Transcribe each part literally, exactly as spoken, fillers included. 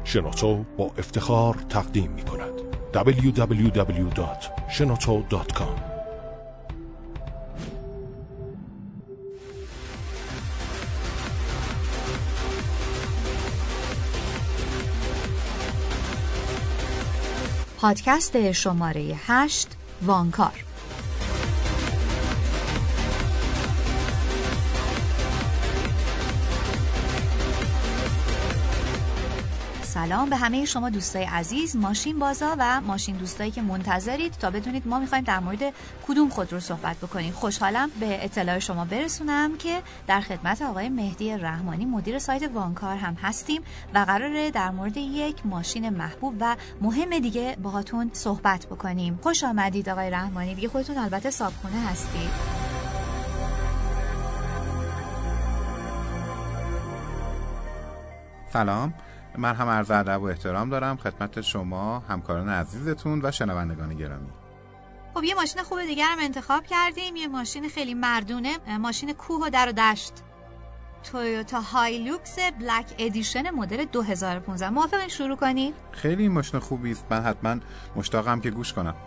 شنوتو با افتخار تقدیم می کند دبلیو دبلیو دبلیو دات شنوتو دات کام. پادکست شماره هشت، وانکار. سلام به همه شما دوستای عزیز، ماشین بازا و ماشین دوستایی که منتظرید تا بدونید ما میخوایم در مورد کدوم خودرو صحبت بکنیم. خوشحالم به اطلاع شما برسونم که در خدمت آقای مهدی رحمانی مدیر سایت وانکار هم هستیم و قراره در مورد یک ماشین محبوب و مهم دیگه باهاتون صحبت بکنیم. خوش آمدید آقای رحمانی. دیگه خودتون البته صابخونه هستید. سلام، من هم عرض ادب و احترام دارم خدمت شما همکاران عزیزتون و شنوندگان گرامی. خب یه ماشین خوب دیگر هم انتخاب کردیم، یه ماشین خیلی مردونه، ماشین کوه و در و دشت، تویوتا هایلوکس بلک ادیشن مدل دو هزار و پانزده. موافقین شروع کنیم؟ خیلی ماشین خوبی است، من حتما مشتاقم که گوش کنم.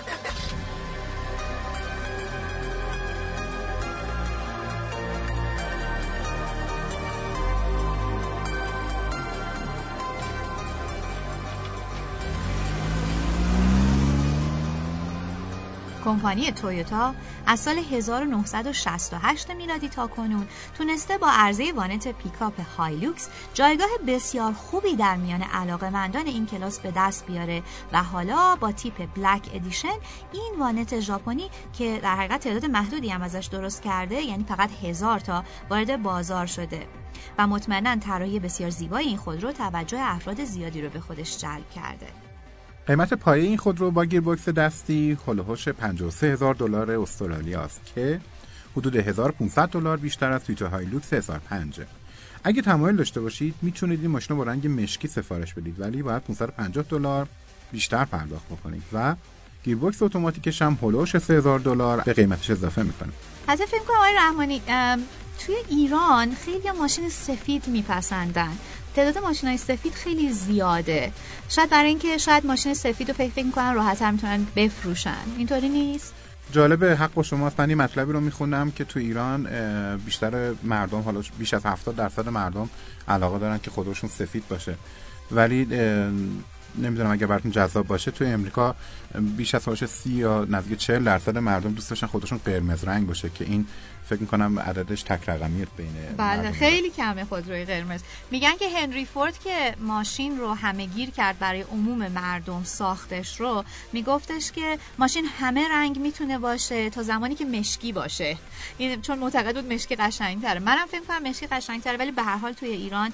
کمپانی تویوتا از سال هزار و نهصد و شصت و هشت میلادی تا کنون تونسته با عرضه وانت پیکاپ هایلوکس جایگاه بسیار خوبی در میان علاقه‌مندان این کلاس به دست بیاره و حالا با تیپ بلک ادیشن این وانت ژاپنی که در حقیقت تعداد محدودی هم ازش درست کرده، یعنی فقط هزار تا، وارد بازار شده و مطمئناً طراحی بسیار زیبای این خودرو توجه افراد زیادی رو به خودش جلب کرده. قیمت پایه این خودرو با گیربکس دستی هولوش پنجاه و سه هزار دلار استرالیا است که حدود هزار و پانصد دلار بیشتر از تویوتا هایلوکس هزار و پنج. اگه تمایل داشته باشید میتونید این ماشین رو با رنگ مشکی سفارش بدید، ولی باید پانصد و پنجاه دلار بیشتر پرداخت بکنید و گیربکس اتوماتیکش هم هولوش سه هزار دلار به قیمتش اضافه میکنه. حتی فکر کنم آقای رحمانی توی ایران خیلی ماشین سفید میپسندن. تعداد ماشینای سفید خیلی زیاده. شاید برای اینکه شاید ماشین سفید رو فکر فکر می‌کنن راحت‌تر میتونن بفروشن. اینطوری نیست؟ جالبه، حق با شماست. من این مطلبی رو میخوندم که تو ایران بیشتر مردم، حالا بیش از هفتاد درصد مردم علاقه دارن که خودشون سفید باشه، ولی نمیدونم اگه براتون جذاب باشه توی امریکا بیش از حدود سی یا نزدیک چهل درصد مردم دوست داشتن خودشون قرمز رنگ باشه که این فکر میکنم عددش تک رقمیه بین بله خیلی کمه خودروی قرمز. میگن که هنری فورد که ماشین رو همه گیر کرد برای عموم مردم ساختش رو، میگفتش که ماشین همه رنگ میتونه باشه تا زمانی که مشکی باشه، این چون معتقد بود مشکی قشنگ‌تره. منم فکر میکنم مشکی قشنگ‌تره، ولی به هر حال توی ایران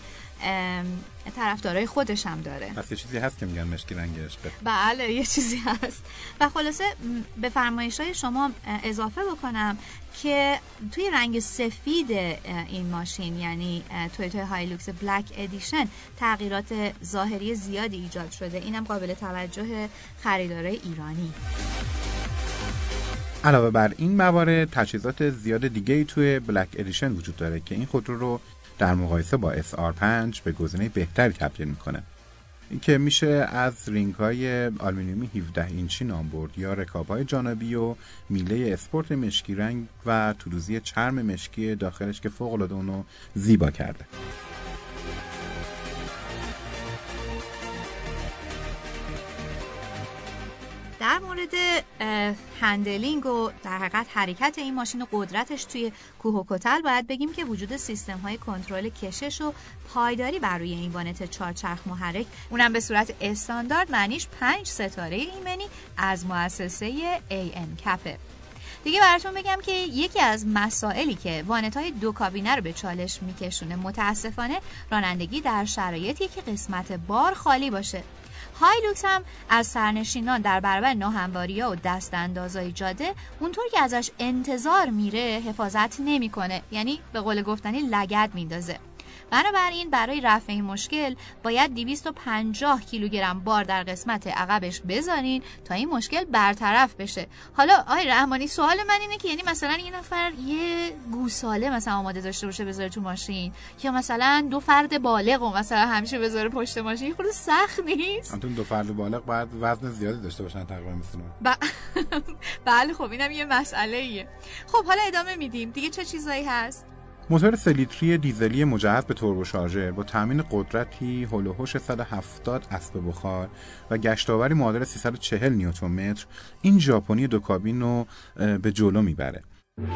طرفدارای خودش هم داره. پس یه چیزی هست که میگن مشکی رنگش. بله یه چیزی هست. و خلاصه به فرمایش‌های شما اضافه بکنم که توی رنگ سفید این ماشین، یعنی تویوتا هایلوکس بلک ادیشن، تغییرات ظاهری زیادی ایجاد شده. اینم قابل توجه خریدارای ایرانی. علاوه بر این موارد تجهیزات زیاد دیگه‌ای توی بلک ادیشن وجود داره که این خودرو رو در مقایسه با اس آر پنج به گزینه بهتری تبدیل میکنه، این که میشه از رینگ‌های آلومینیومی هفده اینچی نام برد یا رکاب‌های جانبی و میله اسپورت مشکی رنگ و تودوزی چرم مشکی داخلش که فوق‌العاده اونو زیبا کرده. در مورد هندلینگ و در حقیقت حرکت این ماشین و قدرتش توی کوه و کتل باید بگیم که وجود سیستم های کنترل کشش و پایداری بر روی این وانت چهارچرخ محرک، اونم به صورت استاندارد، معنیش پنج ستاره ایمنی از مؤسسه ای ان کپ. دیگه براتون بگم که یکی از مسائلی که وانت‌های دو کابینه رو به چالش میکشونه متاسفانه رانندگی در شرایطی که قسمت بار خالی باشه. هایلوکس هم از سرنشینان در برابر ناهمواری‌ها و دستاندازهای جاده اونطور که ازش انتظار میره حفاظت نمیکنه، یعنی به قول گفتنی لگد میندازه. بنابراین برای رفع این مشکل باید دویست و پنجاه کیلوگرم بار در قسمت عقبش بذارین تا این مشکل برطرف بشه. حالا آقای رحمانی سوال من اینه که یعنی مثلا یه نفر یه گوساله مثلا آماده داشته باشه بذاره تو ماشین، یا مثلا دو فرد بالغ و مثلا همیشه بذاره پشت ماشین، خود سخت نیست؟ انتون دو فرد بالغ باید وزن زیادی داشته باشن تقریبا مثلا. ب... بله خب اینم یه مسئله ایه. خب حالا ادامه میدیم. دیگه چه چیزایی هست؟ موتور سه لیتری دیزلی مجهز به توربوشارژر با تامین قدرتی هول و هوش صد و هفتاد اسب بخار و گشتاوری معادل سیصد و چهل نیوتن متر این ژاپنی دو کابین رو به جلو میبره.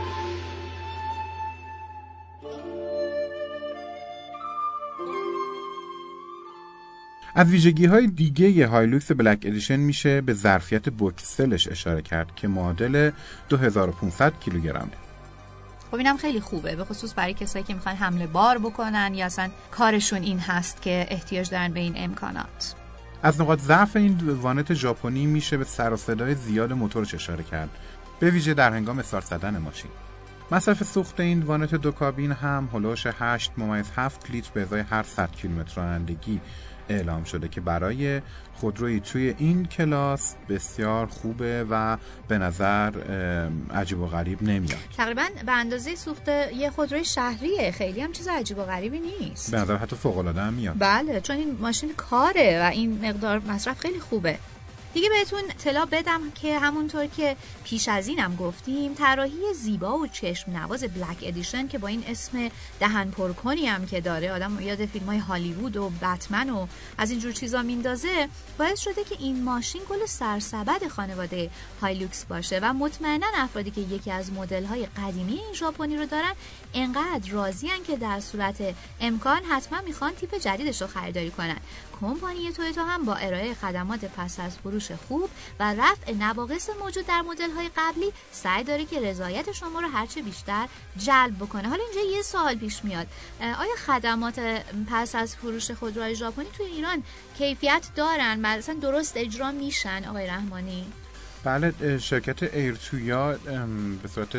از ویژگی‌های دیگه ی هایلوکس بلک ادیشن میشه به ظرفیت بوکسلش اشاره کرد که معادل دو هزار و پانصد کیلوگرمه. خب اینم خیلی خوبه، به خصوص برای کسایی که میخوان حمل بار بکنن یا اصلا کارشون این هست که احتیاج دارن به این امکانات. از نقاط ضعف این وانت ژاپنی میشه به سر و صدای زیاد موتورش اشاره کرد، به ویژه در هنگام استارت زدن ماشین. مصرف سوخت این وانت دو کابین هم هولوش هشت ممیز هفت لیتر به ازای هر صد کیلومتر رانندگی اعلام شده که برای خودرویی توی این کلاس بسیار خوبه و به نظر عجیب و غریب نمیاد. تقریبا به اندازه سوخت یه خودروی شهریه، خیلی هم چیز عجیب و غریبی نیست. به نظر حتی فوق العاده هم میاد. بله، چون این ماشین کاره و این مقدار مصرف خیلی خوبه. دیگه بهتون اطلاع بدم که همونطور که پیش از اینم گفتیم طراحی زیبا و چشم نواز بلک ادیشن که با این اسم دهن پرکنی هم که داره آدم یاد فیلم‌های هالیوود و بتمن و از اینجور چیزا میندازه، باعث شده که این ماشین کل سرسبد خانواده هایلوکس باشه و مطمئنا افرادی که یکی از مدل‌های قدیمی این ژاپنی رو دارن انقدر راضی‌ان که در صورت امکان حتما میخوان تیپ جدیدش رو خریداری کنن. کمپانی تویوتا هم با ارائه خدمات پس از فروش خوب و رفع نواقص موجود در مدل‌های قبلی سعی داره که رضایت شما رو هرچه بیشتر جلب بکنه. حالا اینجا یه سوال پیش میاد، آیا خدمات پس از فروش خودروهای ژاپنی توی ایران کیفیت دارن؟ مثلا درست اجرا میشن آقای رحمانی؟ بله، شرکت ایرتویا به صورت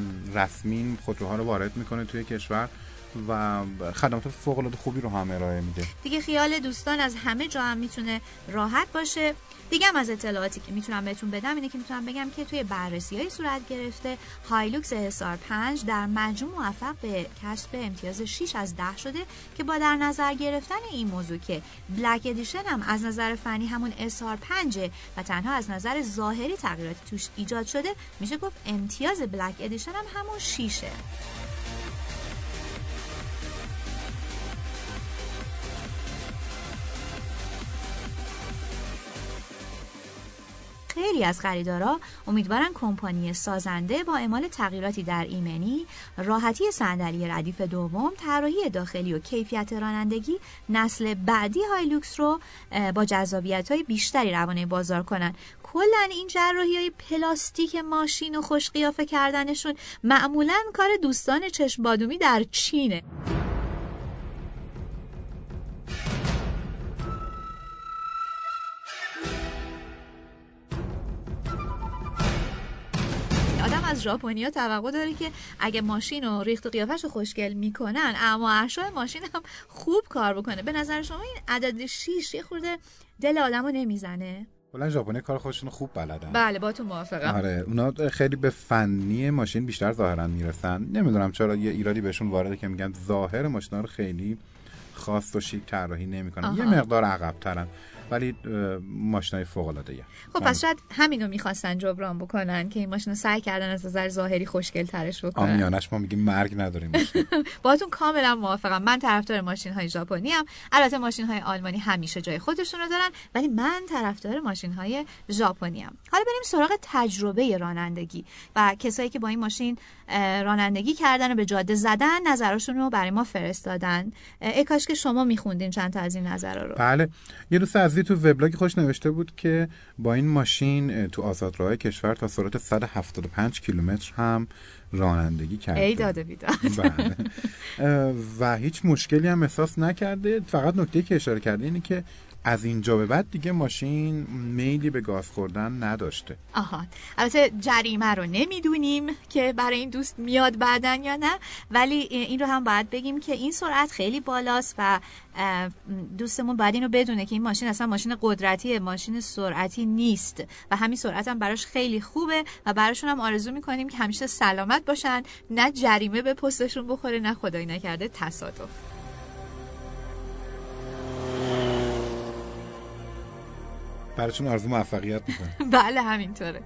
رسمی خودروها رو وارد میکنه توی کشور و خدمات فوق العاده خوبی رو هم ارائه میده. دیگه خیال دوستان از همه جا هم میتونه راحت باشه. دیگه هم از اطلاعاتی که میتونم بهتون بدم اینه که میتونم بگم که توی بررسی‌های صورت گرفته هایلوکس حصار پنج در مجموع موفق به کسب امتیاز شش از ده شده که با در نظر گرفتن این موضوع که بلک ادیشن هم از نظر فنی همون حصار پنج و تنها از نظر ظاهری تغییراتی توش ایجاد شده، میشه گفت امتیاز بلک ادیشن هم همون ششه. خیلی از خریدارا امیدوارن کمپانی سازنده با اعمال تغییراتی در ایمنی، راحتی صندلی ردیف دوم، طراحی داخلی و کیفیت رانندگی نسل بعدی هایلوکس رو با جذابیت‌های بیشتری روانه بازار کنن. کلاً این جراحی‌های پلاستیک ماشین و خوش قیافه کردنشون معمولاً کار دوستان چشم بادومی در چینه. آدم از ژاپنیا توقع داره که اگه ماشین و ریخت و قیافش رو خوشگل میکنن اما احشای ماشین هم خوب کار بکنه. به نظر شما این عدد شیش یه خورده دل آدمو نمیزنه؟ کلا ژاپنی کار خودشون خوب بلدن. بله با تو موافقم. آره اونا خیلی به فنی ماشین بیشتر ظاهرا میرسن. نمیدونم چرا یه ایرادی بهشون وارده که میگن ظاهر ماشینا رو خیلی خاص و شیک طراحی نمیکنن. یه مقدار عقب‌ترن ولی ماشینای فوق العاده. خب پس شاید همینو میخواستن جبران بکنن که این ماشینو سعی کردن از نظر ظاهری خوشگل ترش بکنن. آمیانش ما میگیم مرگ نداریم. باهاتون کاملا موافقم. من طرفدار ماشین‌های ژاپنی ام. البته ماشین‌های آلمانی همیشه جای خودشون رو دارن ولی من طرفدار ماشین‌های ژاپنی ام. حالا بریم سراغ تجربه رانندگی و کسایی که با این ماشین رانندگی کردن و به جاده زدن نظرشون رو برای ما فرستادن. ای کاش که شما میخوندین چند تا از این نظرا رو. بله، یه دوست عزیزی تو وبلاگ خوش نوشته بود که با این ماشین تو آزادراه کشور تا سرعت صد و هفتاد و پنج کیلومتر هم رانندگی کرده. ای داده بیداد. بله. و هیچ مشکلی هم احساس نکرده. فقط نکته که اشاره کرده اینه که از اینجا به بعد دیگه ماشین میلی به گاز خوردن نداشته. آها، البته جریمه رو نمیدونیم که برای این دوست میاد بعدن یا نه، ولی این رو هم باید بگیم که این سرعت خیلی بالاست و دوستمون باید این رو بدونه که این ماشین اصلا ماشین قدرتیه، ماشین سرعتی نیست و همین سرعت هم براش خیلی خوبه و براشون هم آرزو میکنیم که همیشه سلامت باشن، نه جریمه به پستشون بخوره، نه خدای نکرده تصادف. براتون آرزو موفقیت میکنم. بله همینطوره.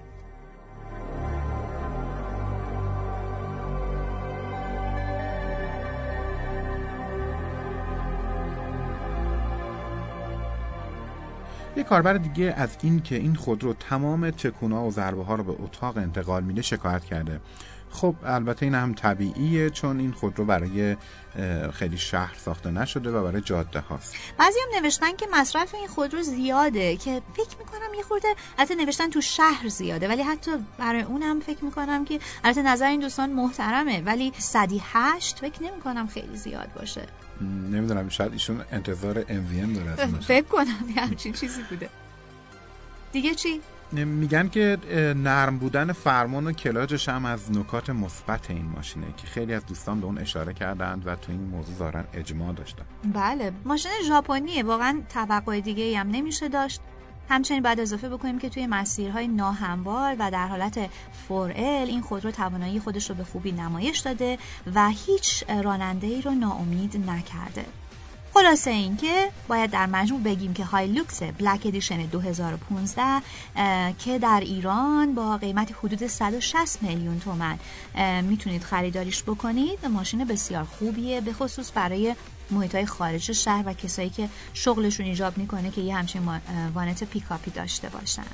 یک کاربر دیگه از این که این خودرو تمام تکونا و ضربه ها رو به اتاق انتقال میده شکایت کرده. خب البته این هم طبیعیه چون این خودرو برای خیلی شهر ساخته نشده و برای جاده هاست. بعضی هم نوشتن که مصرف این خودرو زیاده که فکر میکنم یه خورده، البته نوشتن تو شهر زیاده ولی حتی برای اونم فکر میکنم که البته نظر این دوستان محترمه ولی صد و هشت فکر نمیکنم خیلی زیاد باشه. نمیدونم شاید ایشون انتظار ام وی ام داره. فکر کنم یه همچین چیزی بوده. دیگه چی؟ میگن که نرم بودن فرمان و کلاجش هم از نکات مثبت این ماشینه که خیلی از دوستان به اون اشاره کردند و تو این موضوع ظاهرا اجماع داشتن. بله، ماشین ژاپنیه، واقعا توقع دیگه‌ای هم نمیشه داشت. همچنین بعد اضافه بکنیم که توی مسیرهای ناهموار و در حالت فور ال این خودرو توانایی خودش رو به خوبی نمایش داده و هیچ راننده‌ای رو ناامید نکرده. خلاصه این که باید در مجموع بگیم که هایلوکس بلک ادیشن دو هزار و پانزده که در ایران با قیمت حدود صد و شصت میلیون تومان میتونید خریداریش بکنید. ماشین بسیار خوبیه، به خصوص برای محیط‌های خارج شهر و کسایی که شغلشون ایجاب میکنه که یه همچین وانت پیکاپی داشته باشن.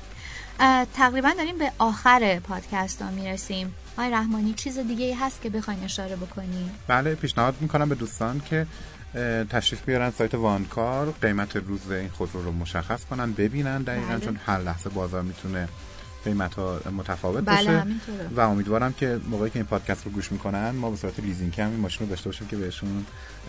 تقریبا داریم به آخر پادکست ها میرسیم. آقای رحمانی چیز دیگه ای هست که بخواین اشاره بکنی؟ بله، پیشنهاد میکنم به دوستان که تشریف بیارن سایت وانکار، قیمت روز این خودرو رو مشخص کنن ببینن دقیقاً، چون هر لحظه بازار میتونه قیمت ها متفاوت بله باشه همینطوره. و امیدوارم که موقعی که این پادکست رو گوش میکنن ما به صورت لیزینگ هم این ماشین رو داشته باشیم که بهشون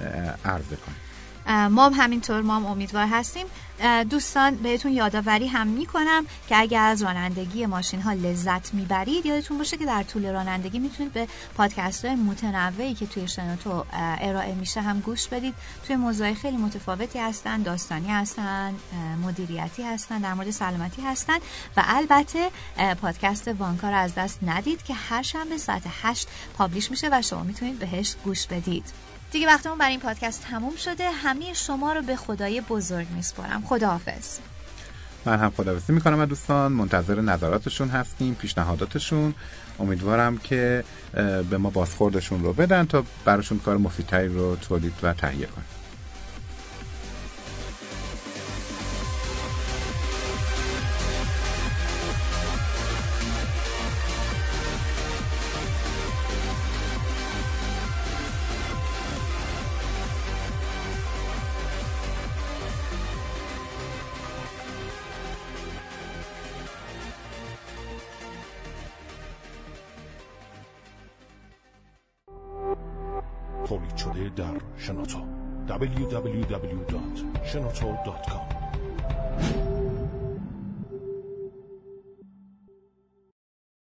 عرضه کنیم. ما هم همینطور، ما هم امیدوار هستیم. دوستان بهتون یادآوری هم میکنم که اگر از رانندگی ماشین ها لذت میبرید یادتون باشه که در طول رانندگی میتونید به پادکست های متنوعی که توی شنوتو ارائه میشه هم گوش بدید. توی موضوعی خیلی متفاوتی هستن، داستانی هستن، مدیریتی هستن، در مورد سلامتی هستن و البته پادکست وانکار از دست ندید که هر شنبه ساعت هشت پابلیش میشه و شما میتونید بهش گوش بدید. دیگه وقتمون برای این پادکست تموم شده. همه شما رو به خدای بزرگ میسپارم. خداحافظ. من هم خداحافظی میکنم و دوستان منتظر نظراتشون هستیم، پیشنهاداتشون. امیدوارم که به ما بازخوردشون رو بدن تا براشون کار مفیدتری رو تولید و تهیه کنیم. تولید شده در شنوتو دبلیو دبلیو دبلیو دات شنوتو دات کام